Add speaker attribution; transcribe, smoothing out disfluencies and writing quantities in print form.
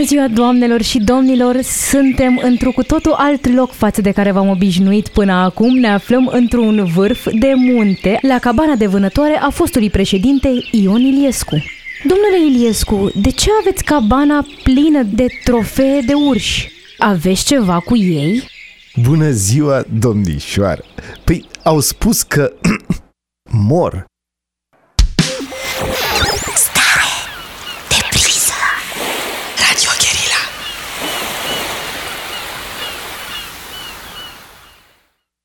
Speaker 1: Bună ziua, doamnelor și domnilor! Suntem într-un cu totul alt loc față de care v-am obișnuit până acum. Ne aflăm într-un vârf de munte, la cabana de vânătoare a fostului președinte Ion Iliescu. Domnule Iliescu, de ce aveți cabana plină de trofee de urși? Aveți ceva cu ei?
Speaker 2: Bună ziua, domnișoară! Păi, au spus că mor.